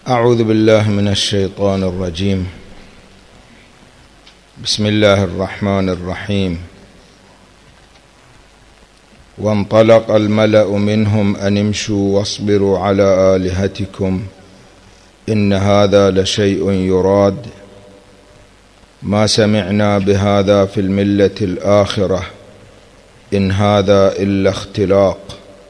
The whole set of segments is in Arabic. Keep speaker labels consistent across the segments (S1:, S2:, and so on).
S1: أعوذ بالله من الشيطان الرجيم. بسم الله الرحمن الرحيم. وانطلق الملأ منهم أن امشوا واصبروا على آلهتكم إن هذا لشيء يراد ما سمعنا بهذا في الملة الآخرة إن هذا إلا اختلاق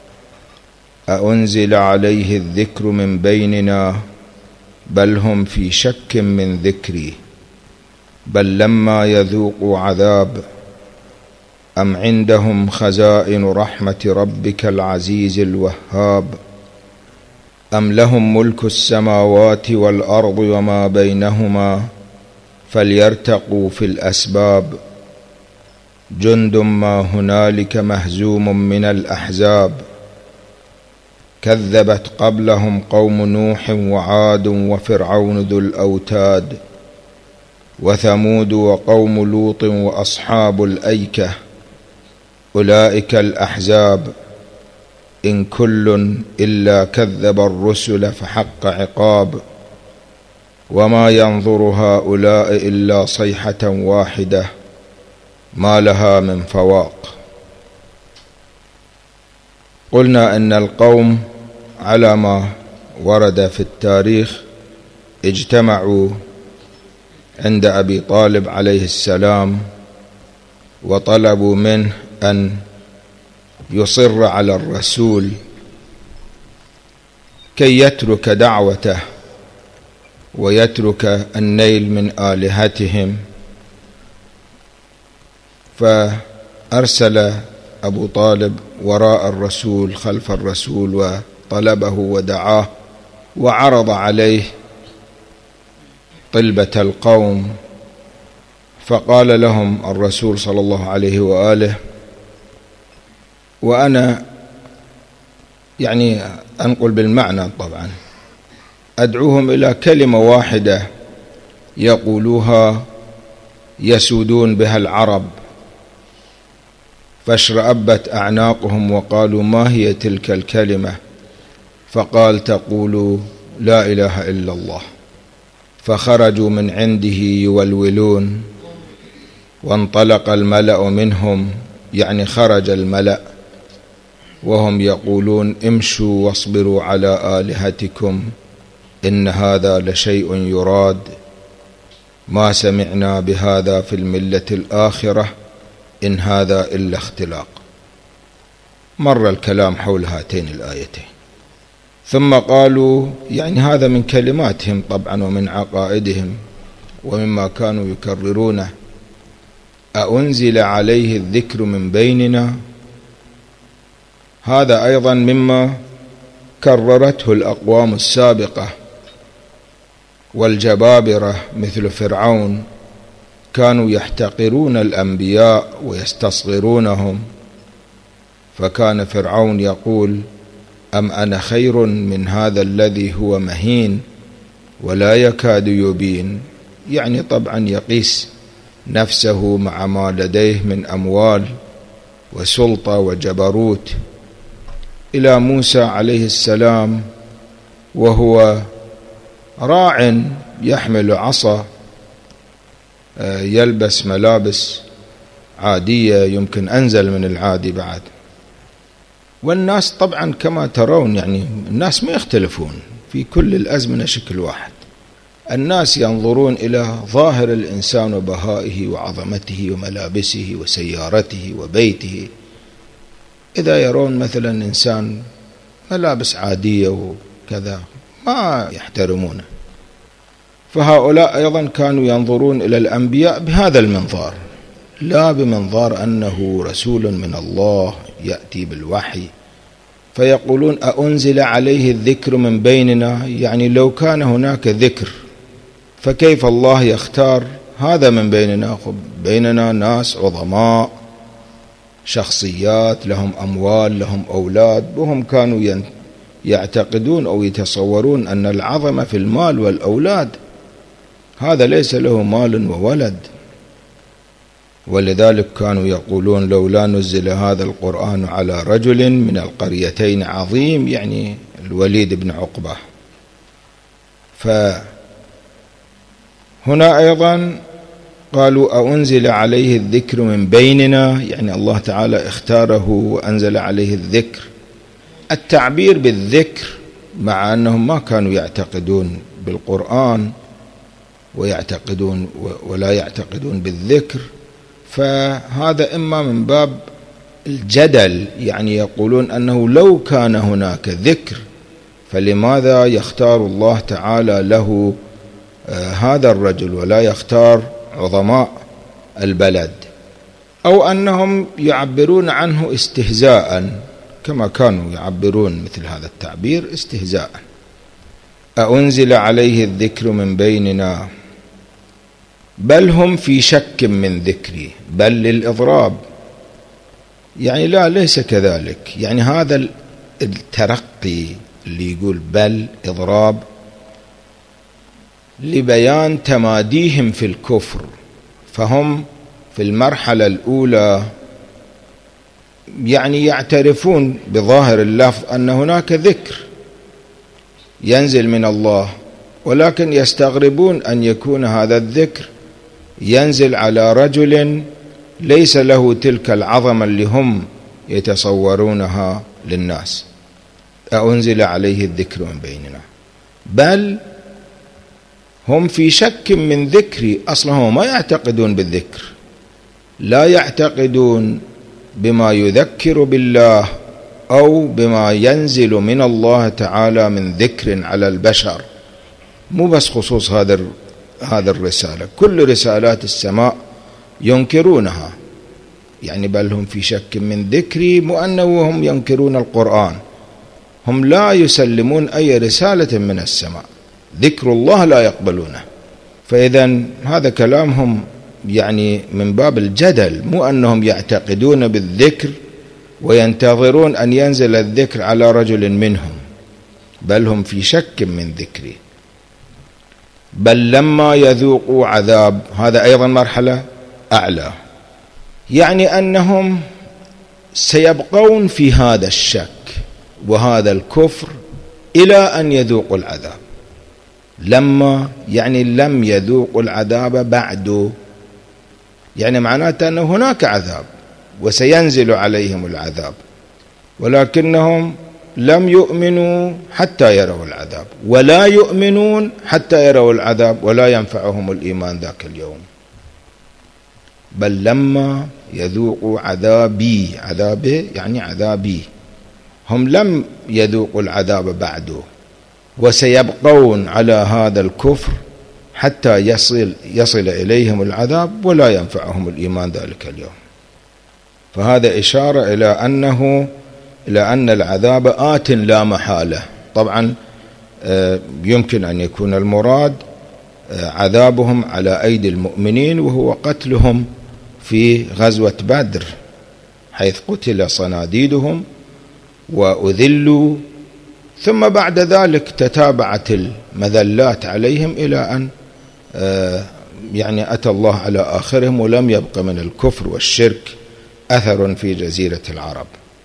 S1: أأنزل عليه الذكر من بيننا بل هم في شك من ذكري بل لما يذوقوا عذاب أم عندهم خزائن رحمة ربك العزيز الوهاب أم لهم ملك السماوات والأرض وما بينهما فليرتقوا في الأسباب جند ما هنالك مهزوم من الأحزاب كذبت قبلهم قوم نوح وعاد وفرعون ذو الأوتاد وثمود وقوم لوط وأصحاب الأيكة أولئك الأحزاب إن كل إلا كذب الرسل فحق عقاب وما ينظر هؤلاء إلا صيحة واحدة ما لها من فواق. قلنا إن القوم على ما ورد في التاريخ اجتمعوا عند أبي طالب عليه السلام وطلبوا منه أن يصر على الرسول كي يترك دعوته ويترك النيل من آلهتهم، فأرسل أبو طالب وراء الرسول خلف الرسول وطلبه ودعاه وعرض عليه طلبة القوم، فقال لهم الرسول صلى الله عليه وآله: وأنا أنقل بالمعنى طبعا أدعوهم إلى كلمة واحدة يقولوها يسودون بها العرب، فاشرأبت أعناقهم وقالوا: ما هي تلك الكلمة؟ فقال: تقولوا لا إله إلا الله. فخرجوا من عنده يولولون، وانطلق الملأ منهم، خرج الملأ وهم يقولون: امشوا واصبروا على آلهتكم إن هذا لشيء يراد ما سمعنا بهذا في الملة الآخرة إن هذا إلا اختلاق. مر الكلام حول هاتين الآيتين، ثم قالوا هذا من كلماتهم طبعا ومن عقائدهم ومما كانوا يكررونه: أأنزل عليه الذكر من بيننا. هذا أيضا مما كررته الأقوام السابقة، والجبابرة مثل فرعون كانوا يحتقرون الأنبياء ويستصغرونهم، فكان فرعون يقول: أم أنا خير من هذا الذي هو مهين ولا يكاد يبين، طبعا يقيس نفسه مع ما لديه من أموال وسلطة وجبروت. إلى موسى عليه السلام وهو راع يحمل عصا، يلبس ملابس عادية يمكن أنزل من العادي بعد، والناس طبعا كما ترون الناس ما يختلفون في كل الأزمنة شكل واحد. الناس ينظرون إلى ظاهر الإنسان وبهائه وعظمته وملابسه وسيارته وبيته، إذا يرون مثلا إنسان ملابس عادية وكذا ما يحترمونه. فهؤلاء أيضا كانوا ينظرون إلى الأنبياء بهذا المنظار، لا بمنظار أنه رسول من الله يأتي بالوحي، فيقولون: أأنزل عليه الذكر من بيننا، لو كان هناك ذكر فكيف الله يختار هذا من بيننا؟ بيننا ناس عظماء، شخصيات لهم أموال لهم أولاد، وهم كانوا يعتقدون أو يتصورون أن العظمة في المال والأولاد، هذا ليس له مال وولد. ولذلك كانوا يقولون: لولا نزل هذا القرآن على رجل من القريتين عظيم، الوليد بن عقبة. فهنا أيضا قالوا أأنزل عليه الذكر من بيننا، يعني الله تعالى اختاره وأنزل عليه الذكر. التعبير بالذكر مع أنهم ما كانوا يعتقدون بالقرآن ويعتقدون ولا يعتقدون بالذكر، فهذا إما من باب الجدل، يعني يقولون أنه لو كان هناك ذكر فلماذا يختار الله تعالى له هذا الرجل ولا يختار عظماء البلد، أو أنهم يعبرون عنه استهزاء كما كانوا يعبرون مثل هذا التعبير استهزاء. أأنزل عليه الذكر من بيننا بل هم في شك من ذكري، بل للإضراب، يعني لا ليس كذلك، يعني هذا الترقي اللي يقول بل إضراب لبيان تماديهم في الكفر. فهم في المرحلة الأولى يعني يعترفون بظاهر اللفظ أن هناك ذكر ينزل من الله، ولكن يستغربون أن يكون هذا الذكر ينزل على رجل ليس له تلك العظمة اللي هم يتصورونها للناس. أأنزل عليه الذكر من بيننا بل هم في شك من ذكري، أصلا هم ما يعتقدون بالذكر، لا يعتقدون بما يذكر بالله أو بما ينزل من الله تعالى من ذكر على البشر، مو بس خصوص هذا الرسالة، كل رسالات السماء ينكرونها، يعني بل هم في شك من ذكري، مو أنه هم ينكرون القرآن، هم لا يسلمون أي رسالة من السماء، ذكر الله لا يقبلونه. فإذا هذا كلامهم يعني من باب الجدل، مو أنهم يعتقدون بالذكر وينتظرون أن ينزل الذكر على رجل منهم، بل هم في شك من ذكري. بل لما يذوقوا عذاب، هذا أيضا مرحلة أعلى، يعني أنهم سيبقون في هذا الشك وهذا الكفر إلى أن يذوقوا العذاب. لما يعني لم يذوقوا العذاب بعد، يعني معناته أنه هناك عذاب وسينزل عليهم العذاب، ولكنهم لم يؤمنوا حتى يروا العذاب، ولا يؤمنون حتى يروا العذاب ولا ينفعهم الإيمان ذاك اليوم. بل لما يذوقوا عذابي، عذابه يعني عذابي، هم لم يذوقوا العذاب بعده وسيبقون على هذا الكفر حتى يصل إليهم العذاب ولا ينفعهم الإيمان ذلك اليوم. فهذا إشارة إلى أن العذاب آت لا محالة. طبعا يمكن أن يكون المراد عذابهم على أيدي المؤمنين، وهو قتلهم في غزوة بدر، حيث قتل صناديدهم وأذلوا، ثم بعد ذلك تتابعت المذلات عليهم إلى أن يعني أتى الله على آخرهم، ولم يبق من الكفر والشرك أثر في جزيرة العرب.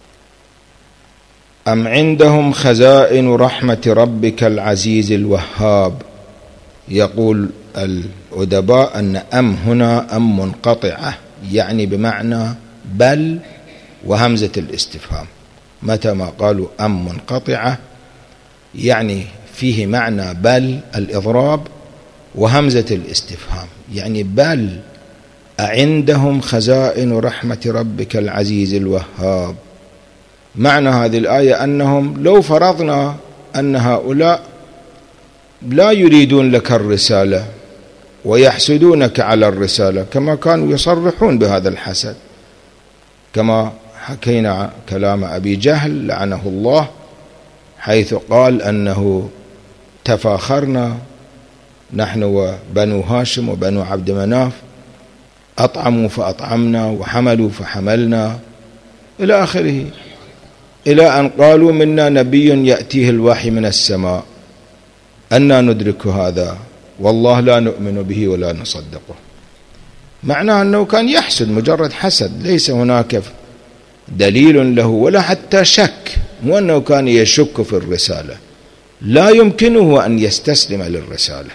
S1: أم عندهم خزائن رحمة ربك العزيز الوهاب. يقول الأدباء أن أم هنا أم منقطعة، يعني بمعنى بل وهمزة الاستفهام. متى ما قالوا أم منقطعة يعني فيه معنى بل الإضراب وهمزة الاستفهام، يعني بل أعندهم خزائن رحمة ربك العزيز الوهاب. معنى هذه الآية أنهم لو فرضنا أن هؤلاء لا يريدون لك الرسالة ويحسدونك على الرسالة، كما كانوا يصرحون بهذا الحسد، كما حكينا كلام أبي جهل لعنه الله، حيث قال أنه تفاخرنا نحن وبنو هاشم وبنو عبد مناف، أطعموا فأطعمنا وحملوا فحملنا إلى آخره، إلى أن قالوا منا نبي يأتيه الوحي من السماء أنا ندرك هذا والله لا نؤمن به ولا نصدقه. معناه أنه كان يحسد، مجرد حسد، ليس هناك دليل له ولا حتى شك، مو أنه كان يشك في الرسالة، لا يمكنه أن يستسلم للرسالة.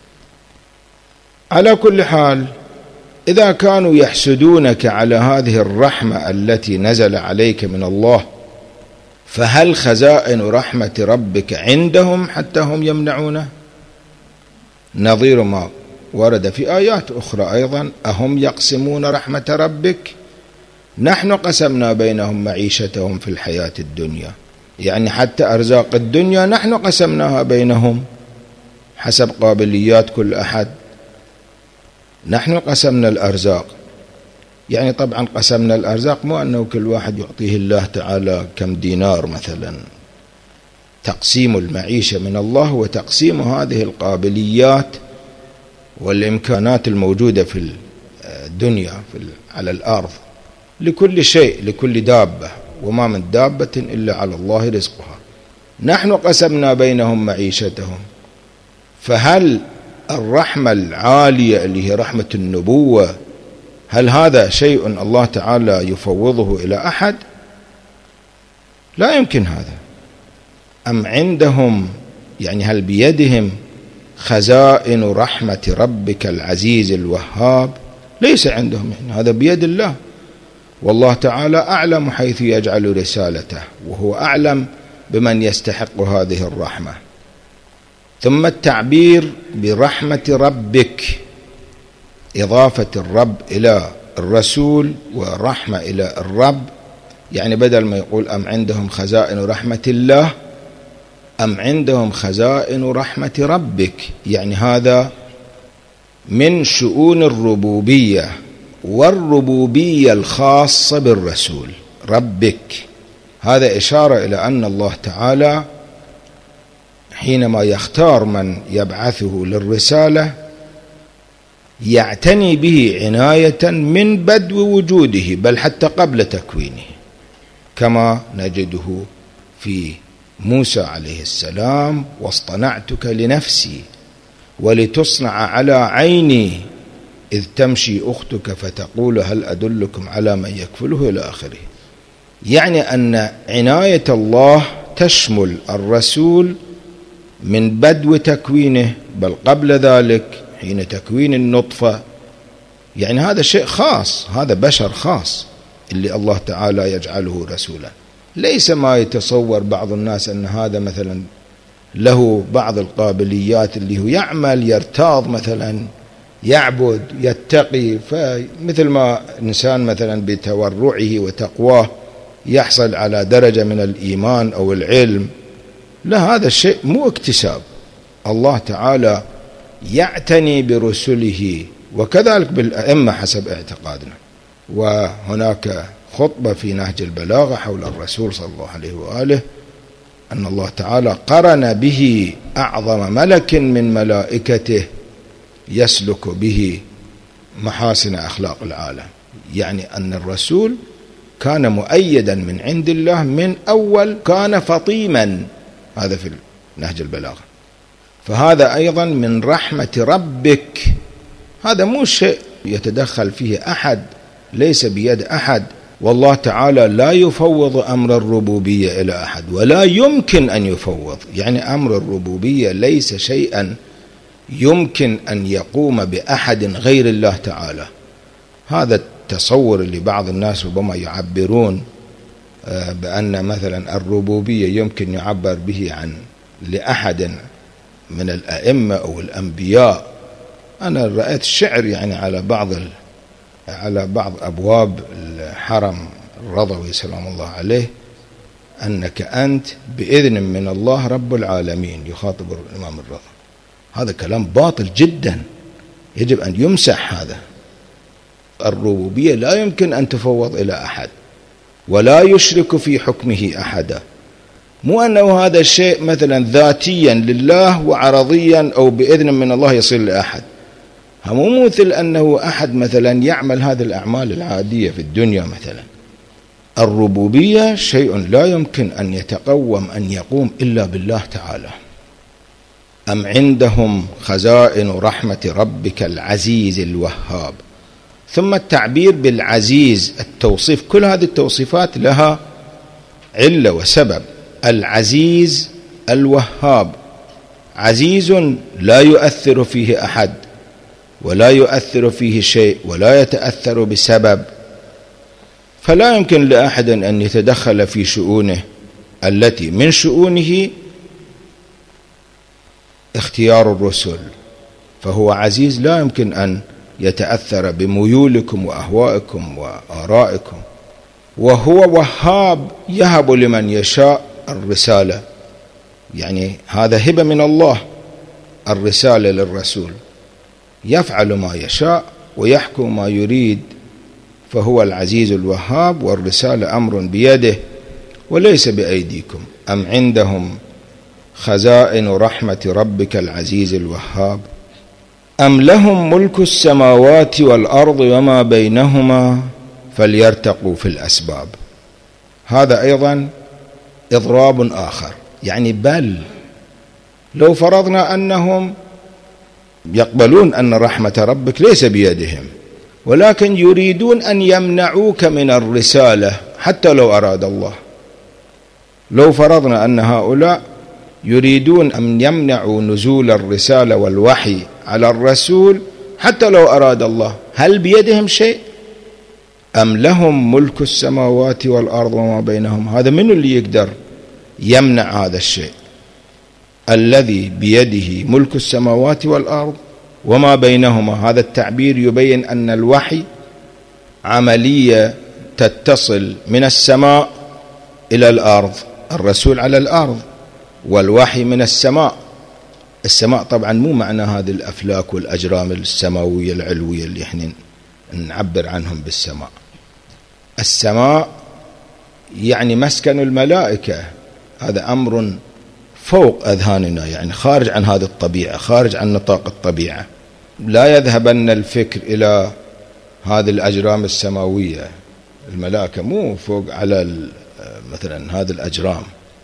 S1: على كل حال، إذا كانوا يحسدونك على هذه الرحمة التي نزل عليك من الله، فهل خزائن رحمة ربك عندهم حتى هم يمنعونه؟ نظير ما ورد في آيات أخرى أيضا: أهم يقسمون رحمة ربك نحن قسمنا بينهم معيشتهم في الحياة الدنيا. يعني حتى أرزاق الدنيا نحن قسمناها بينهم حسب قابليات كل أحد، نحن قسمنا الأرزاق. يعني طبعا قسمنا الأرزاق مو أنه كل واحد يعطيه الله تعالى كم دينار مثلا. تقسيم المعيشة من الله وتقسيم هذه القابليات والإمكانات الموجودة في الدنيا على الأرض لكل شيء، لكل دابة، وما من دابة إلا على الله رزقها. نحن قسمنا بينهم معيشتهم. فهل الرحمة العالية اللي هي رحمة النبوة، هل هذا شيء الله تعالى يفوضه إلى أحد؟ لا يمكن هذا. أم عندهم، يعني هل بيدهم خزائن رحمة ربك العزيز الوهاب؟ ليس عندهم، يعني هذا بيد الله، والله تعالى أعلم حيث يجعل رسالته، وهو أعلم بمن يستحق هذه الرحمة. ثم التعبير برحمة ربك، إضافة الرب إلى الرسول ورحمة إلى الرب، يعني بدل ما يقول أم عندهم خزائن رحمة الله، أم عندهم خزائن رحمة ربك، يعني هذا من شؤون الربوبية، والربوبية الخاصة بالرسول ربك. هذا إشارة إلى أن الله تعالى حينما يختار من يبعثه للرسالة يعتني به عناية من بدو وجوده، بل حتى قبل تكوينه، كما نجده في موسى عليه السلام: واصطنعتك لنفسي ولتصنع على عيني إذ تمشي أختك فتقول هل أدلكم على من يكفله، إلى آخره. يعني أن عناية الله تشمل الرسول من بدو تكوينه، بل قبل ذلك حين تكوين النطفة. يعني هذا شيء خاص، هذا بشر خاص اللي الله تعالى يجعله رسولا. ليس ما يتصور بعض الناس أن هذا مثلا له بعض القابليات اللي هو يعمل، يرتاض مثلا، يعبد، يتقي، فمثل ما إنسان مثلا بتورعه وتقواه يحصل على درجة من الإيمان أو العلم. لا، هذا الشيء مو اكتساب. الله تعالى يعتني برسله، وكذلك بالأئمة حسب اعتقادنا. وهناك خطبة في نهج البلاغة حول الرسول صلى الله عليه وآله أن الله تعالى قرن به أعظم ملك من ملائكته يسلك به محاسن أخلاق العالم. يعني أن الرسول كان مؤيدا من عند الله من أول، كان فطيما، هذا في نهج البلاغة. فهذا أيضا من رحمة ربك، هذا مو شيء يتدخل فيه أحد، ليس بيد أحد. والله تعالى لا يفوض أمر الربوبية إلى أحد، ولا يمكن أن يفوض. يعني أمر الربوبية ليس شيئا يمكن أن يقوم بأحد غير الله تعالى. هذا التصور اللي بعض الناس ربما يعبرون بأن مثلا الربوبية يمكن يعبر به عن لأحد من الأئمة أو الأنبياء. أنا رأيت الشعر يعني على بعض أبواب الحرم الرضوي سلام الله عليه: أنك أنت بإذن من الله رب العالمين، يخاطب الإمام الرضا. هذا كلام باطل جدا، يجب أن يمسح. هذا الربوبية لا يمكن أن تفوض إلى أحد، ولا يشرك في حكمه أحدا. مو أنه هذا الشيء مثلا ذاتيا لله وعرضيا أو بإذن من الله يصير لأحد. مو مثل أنه أحد مثلا يعمل هذه الأعمال العادية في الدنيا مثلا. الربوبية شيء لا يمكن أن يتقوم أن يقوم إلا بالله تعالى. أم عندهم خزائن رحمة ربك العزيز الوهاب. ثم التعبير بالعزيز، التوصيف، كل هذه التوصيفات لها علة وسبب. العزيز الوهاب عزيز لا يؤثر فيه أحد ولا يؤثر فيه شيء ولا يتأثر بسبب، فلا يمكن لأحد أن يتدخل في شؤونه التي من شؤونه اختيار الرسل، فهو عزيز لا يمكن أن يتأثر بميولكم وأهوائكم وآرائكم. وهو وهاب يهب لمن يشاء الرسالة، يعني هذا هبة من الله الرسالة للرسول، يفعل ما يشاء ويحكم ما يريد، فهو العزيز الوهاب، والرسالة أمر بيده وليس بأيديكم. أم عندهم خزائن رحمة ربك العزيز الوهاب أم لهم ملك السماوات والأرض وما بينهما فليرتقوا في الأسباب. هذا أيضا إضراب آخر، يعني بل لو فرضنا أنهم يقبلون أن رحمة ربك ليس بيدهم، ولكن يريدون أن يمنعوك من الرسالة حتى لو أراد الله. لو فرضنا أن هؤلاء يريدون أن يمنعوا نزول الرسالة والوحي على الرسول حتى لو أراد الله، هل بيدهم شيء؟ أم لهم ملك السماوات والأرض وما بينهم. هذا من اللي يقدر يمنع هذا الشيء؟ الذي بيده ملك السماوات والأرض وما بينهما. هذا التعبير يبين أن الوحي عملية تتصل من السماء إلى الأرض، الرسول على الأرض والوحي من السماء. السماء طبعا مو معنى هذه الأفلاك والأجرام السماوية العلوية اللي احنا نعبر عنهم بالسماء. السماء يعني مسكن الملائكة، هذا أمر فوق أذهاننا، يعني خارج عن هذه الطبيعة، خارج عن نطاق الطبيعة. لا يذهبن الفكر إلى هذه الأجرام السماوية، الملائكة مو فوق على مثلا هذه الأجرام.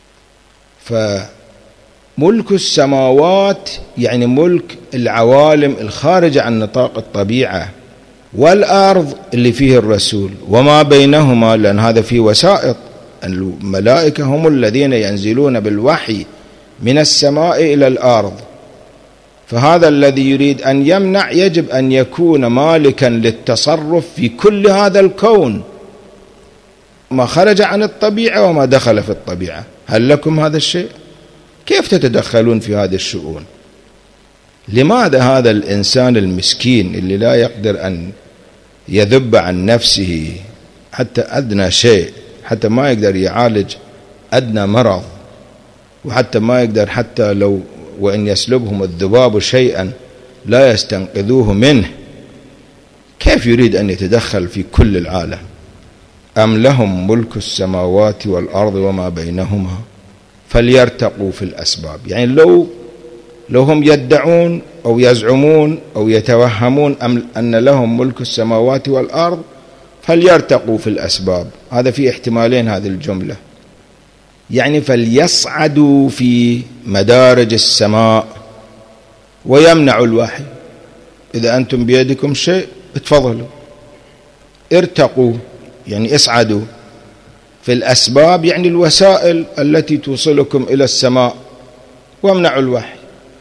S1: فملك السماوات يعني ملك العوالم الخارجة عن نطاق الطبيعة، والأرض اللي فيه الرسول، وما بينهما لأن هذا فيه وسائط. الملائكة هم الذين ينزلون بالوحي من السماء إلى الأرض، فهذا الذي يريد أن يمنع يجب أن يكون مالكا للتصرف في كل هذا الكون، ما خرج عن الطبيعة وما دخل في الطبيعة. هل لكم هذا الشيء؟ كيف تتدخلون في هذه الشؤون؟ لماذا هذا الإنسان المسكين اللي لا يقدر أن يذب عن نفسه حتى أدنى شيء، حتى ما يقدر يعالج أدنى مرض، وحتى ما يقدر حتى لو وإن يسلبهم الذباب شيئا لا يستنقذوه منه، كيف يريد أن يتدخل في كل العالم؟ أم لهم ملك السماوات والأرض وما بينهما فليرتقوا في الأسباب. يعني لو هم يدعون أو يزعمون أو يتوهمون أن لهم ملك السماوات والأرض فليرتقوا في الأسباب، هذا في احتمالين هذه الجملة، يعني فليصعدوا في مدارج السماء ويمنعوا الوحي. إذا أنتم بيدكم شيء اتفضلوا، ارتقوا يعني اسعدوا في الأسباب، يعني الوسائل التي توصلكم إلى السماء، وامنعوا الوحي.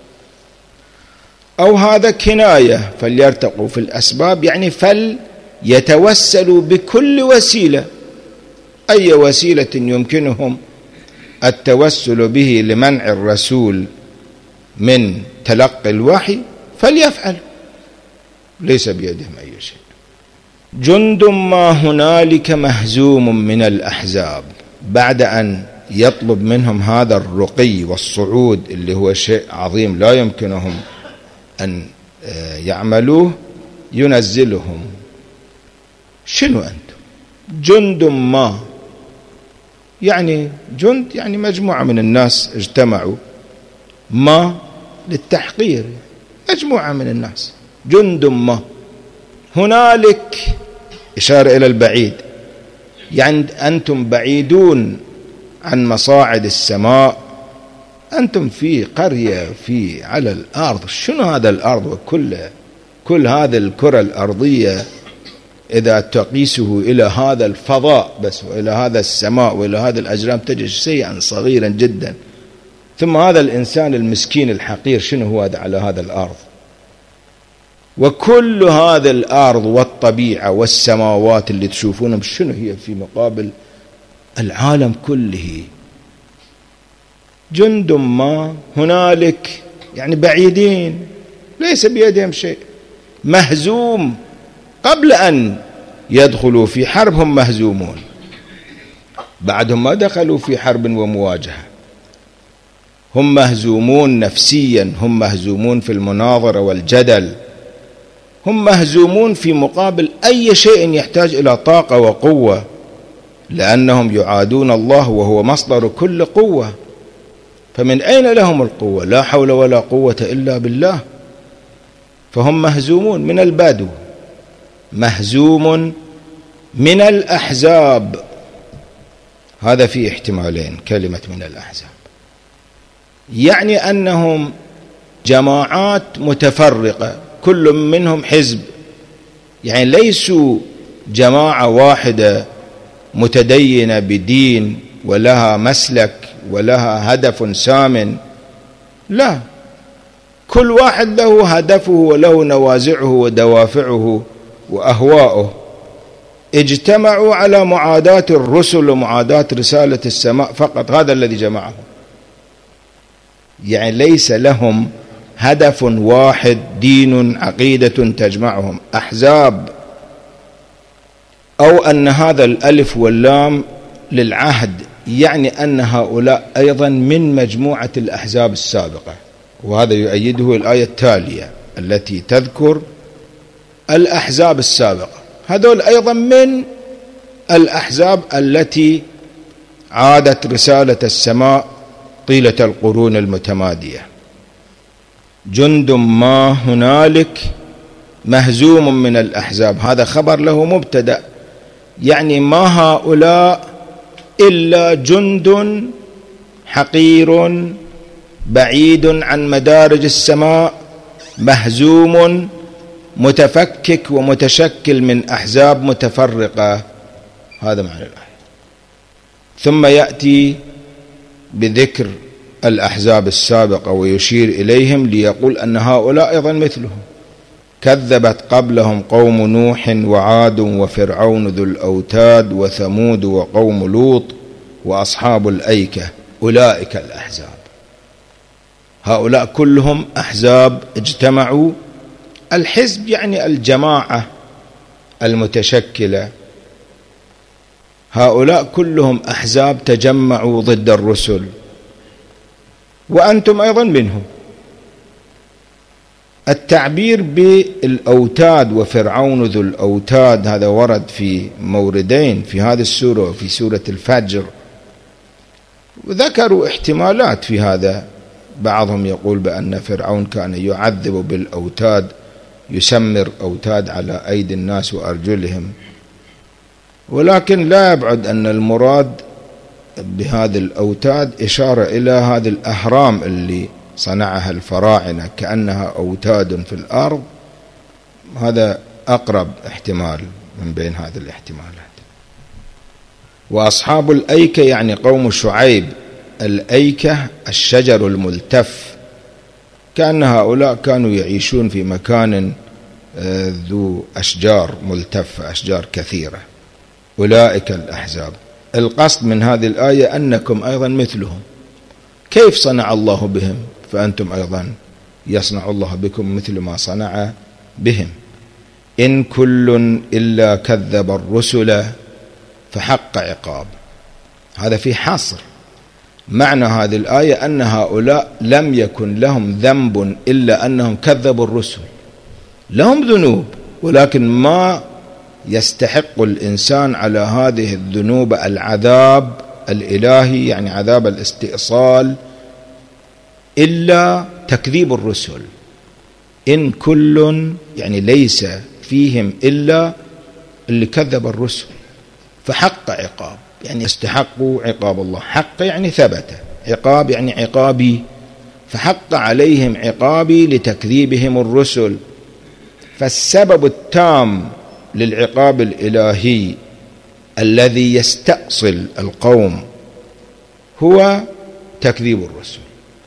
S1: أو هذا كناية، فليرتقوا في الأسباب يعني فليتوسلوا بكل وسيلة، أي وسيلة يمكنهم التوسل به لمنع الرسول من تلقي الوحي فليفعل، ليس بيدهم أي شيء. جند ما هنالك مهزوم من الأحزاب، بعد أن يطلب منهم هذا الرقي والصعود اللي هو شيء عظيم لا يمكنهم أن يعملوه، ينزلهم. شنو أنتم؟ جند ما يعني جند يعني مجموعة من الناس اجتمعوا، ما للتحقير، مجموعة من الناس، جند ما. هنالك إشارة إلى البعيد، يعني أنتم بعيدون عن مصاعد السماء، أنتم في قرية في على الأرض. شنو هذا الأرض وكل هذه الكرة الأرضية إذا تقيسه إلى هذا الفضاء بس، وإلى هذا السماء وإلى هذا الأجرام، تجد شيئا صغيرا جدا. ثم هذا الإنسان المسكين الحقير شنو هو على هذا الأرض؟ وكل هذا الأرض والطبيعة والسماوات اللي تشوفونهم شنو هي في مقابل العالم كله؟ جند ما هنالك، يعني بعيدين ليس بيدهم شيء، مهزوم. قبل أن يدخلوا في حرب هم مهزومون، بعدهم ما دخلوا في حرب ومواجهة هم مهزومون نفسيا، هم مهزومون في المناظرة والجدل، هم مهزومون في مقابل أي شيء يحتاج إلى طاقة وقوة، لأنهم يعادون الله وهو مصدر كل قوة. فمن أين لهم القوة؟ لا حول ولا قوة إلا بالله. فهم مهزومون من البدو، مهزوم من الأحزاب. هذا في احتمالين كلمة من الأحزاب، يعني أنهم جماعات متفرقة كل منهم حزب، يعني ليسوا جماعة واحدة متدينة بدين ولها مسلك ولها هدف سامٍ، لا، كل واحد له هدفه وله نوازعه ودوافعه وأهواؤه. اجتمعوا على معاداة الرسل ومعاداة رسالة السماء فقط، هذا الذي جمعهم. يعني ليس لهم هدف واحد، دين، عقيدة تجمعهم، أحزاب. أو أن هذا الألف واللام للعهد، يعني أن هؤلاء أيضا من مجموعة الأحزاب السابقة، وهذا يؤيده الآية التالية التي تذكر الأحزاب السابقة. هذول أيضا من الأحزاب التي عادت رسالة السماء طيلة القرون المتمادية. جند ما هنالك مهزوم من الأحزاب، هذا خبر له مبتدأ، يعني ما هؤلاء إلا جند حقير بعيد عن مدارج السماء، مهزوم متفكك ومتشكل من أحزاب متفرقة. هذا معنى الآية. ثم يأتي بذكر الأحزاب السابقة ويشير إليهم ليقول أن هؤلاء أيضا مثلهم. كذبت قبلهم قوم نوح وعاد وفرعون ذو الأوتاد وثمود وقوم لوط وأصحاب الأيكة، أولئك الأحزاب. هؤلاء كلهم أحزاب اجتمعوا. الحزب يعني الجماعة المتشكلة، هؤلاء كلهم أحزاب تجمعوا ضد الرسل، وأنتم أيضا منهم. التعبير بالأوتاد وفرعون ذو الأوتاد هذا ورد في موردين في هذه السورة وفي سورة الفجر، وذكروا احتمالات في هذا. بعضهم يقول بأن فرعون كان يعذب بالأوتاد، يسمر أوتاد على أيدي الناس وأرجلهم، ولكن لا يبعد أن المراد بهذه الأوتاد إشارة إلى هذه الأهرام اللي صنعها الفراعنة كأنها أوتاد في الأرض. هذا أقرب احتمال من بين هذه الاحتمالات. وأصحاب الأيكة يعني قوم شعيب. الأيكة الشجر الملتف، كأن هؤلاء كانوا يعيشون في مكان ذو أشجار ملتفة، أشجار كثيرة. أولئك الأحزاب. القصد من هذه الآية أنكم أيضا مثلهم. كيف صنع الله بهم فأنتم أيضا يصنع الله بكم مثل ما صنع بهم. إن كل إلا كذب الرسل فحق عقاب. هذا في حصر. معنى هذه الآية أن هؤلاء لم يكن لهم ذنب إلا أنهم كذبوا الرسل. لهم ذنوب، ولكن ما يستحق الإنسان على هذه الذنوب العذاب الإلهي، يعني عذاب الاستئصال، إلا تكذيب الرسل. إن كل يعني ليس فيهم إلا اللي كذب الرسل، فحق عقاب يعني استحقوا عقاب الله. حق يعني ثبت، عقاب يعني عقابي، فحق عليهم عقابي لتكذيبهم الرسل. فالسبب التام للعقاب الإلهي الذي يستأصل القوم هو تكذيب الرسل.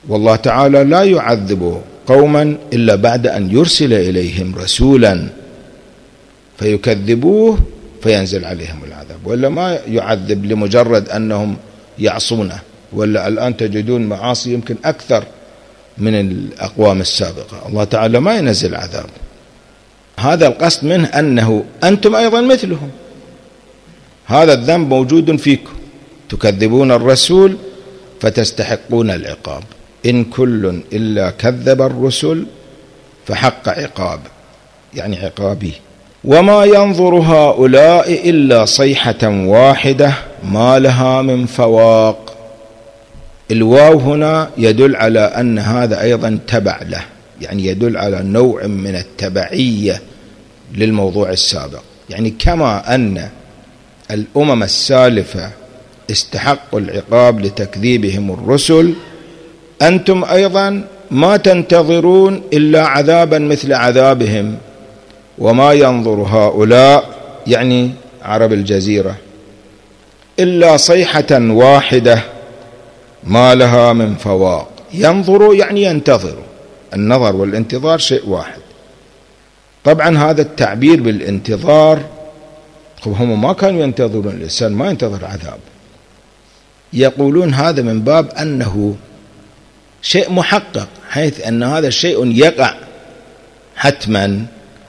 S1: والله تعالى لا يعذب قوما إلا بعد أن يرسل إليهم رسولا فيكذبوه فينزل عليهم العذاب، ولا ما يعذب لمجرد أنهم يعصونه. ولا الآن تجدون معاصي يمكن أكثر من الأقوام السابقة، الله تعالى ما ينزل عذاب. هذا القصد منه أنه أنتم أيضا مثلهم، هذا الذنب موجود فيكم، تكذبون الرسول فتستحقون العقاب. إن كل إلا كذب الرسل فحق عقاب، يعني عقابي. وما ينظر هؤلاء إلا صيحة واحدة ما لها من فواق. الواو هنا يدل على أن هذا أيضا تبع له، يعني يدل على نوع من التبعية للموضوع السابق. يعني كما أن الأمم السالفة استحقوا العقاب لتكذيبهم الرسل، أنتم أيضا ما تنتظرون إلا عذابا مثل عذابهم. وما ينظر هؤلاء يعني عرب الجزيرة إلا صيحة واحدة ما لها من فواق. ينظر يعني ينتظر، النظر والانتظار شيء واحد. طبعا هذا التعبير بالانتظار، هم ما كانوا ينتظرون، الإنسان ما ينتظر عذاب، يقولون هذا من باب أنه شيء محقق، حيث أن هذا الشيء يقع حتما،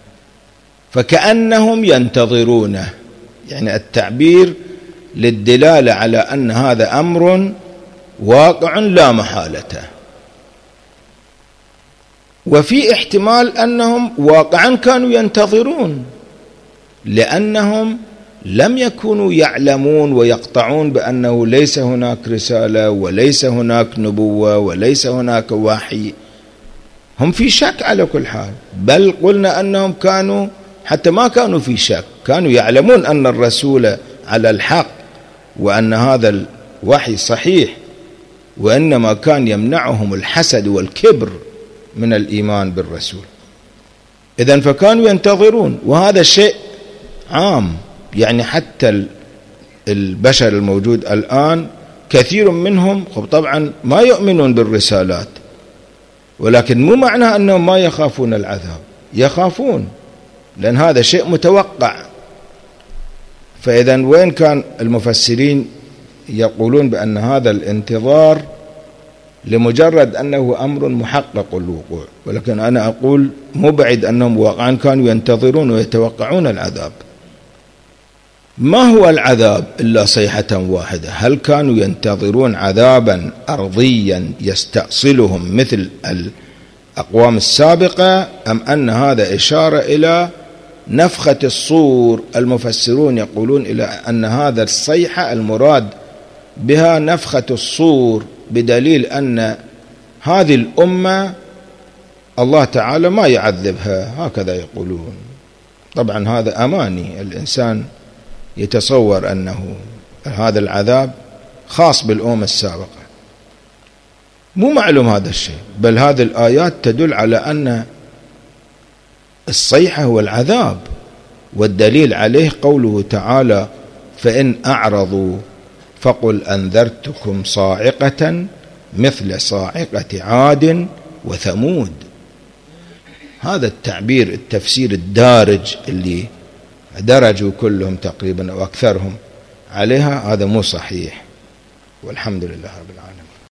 S1: فكأنهم ينتظرونه. يعني التعبير للدلالة على أن هذا أمر واقع لا محالة. وفي احتمال أنهم واقعا كانوا ينتظرون، لأنهم لم يكونوا يعلمون ويقطعون بأنه ليس هناك رسالة وليس هناك نبوة وليس هناك وحي. هم في شك على كل حال، بل قلنا أنهم كانوا حتى ما كانوا في شك، كانوا يعلمون أن الرسول على الحق وأن هذا الوحي صحيح، وإنما كان يمنعهم الحسد والكبر من الإيمان بالرسول. إذن فكانوا ينتظرون، وهذا شيء عام. يعني حتى البشر الموجود الآن كثير منهم طبعا ما يؤمنون بالرسالات، ولكن مو معنى أنهم ما يخافون العذاب، يخافون، لأن هذا شيء متوقع. فإذا وين كان المفسرين يقولون بأن هذا الانتظار لمجرد أنه أمر محقق الوقوع، ولكن أنا أقول مبعد أنهم واقعا كانوا ينتظرون ويتوقعون العذاب. ما هو العذاب إلا صيحة واحدة؟ هل كانوا ينتظرون عذابا أرضيا يستأصلهم مثل الأقوام السابقة، أم أن هذا إشارة إلى نفخة الصور؟ المفسرون يقولون إلى أن هذا الصيحة المراد بها نفخة الصور، بدليل أن هذه الأمة الله تعالى ما يعذبها، هكذا يقولون. طبعا هذا أماني، الإنسان يتصور أنه هذا العذاب خاص بالأمم السابقة، مو معلوم هذا الشيء، بل هذه الآيات تدل على أن الصيحة هو العذاب، والدليل عليه قوله تعالى: فإن أعرضوا فقل أنذرتكم صاعقة مثل صاعقة عاد وثمود. هذا التعبير، التفسير الدارج اللي درجوا كلهم تقريبا أو أكثرهم عليها، هذا مو صحيح، والحمد لله رب العالمين.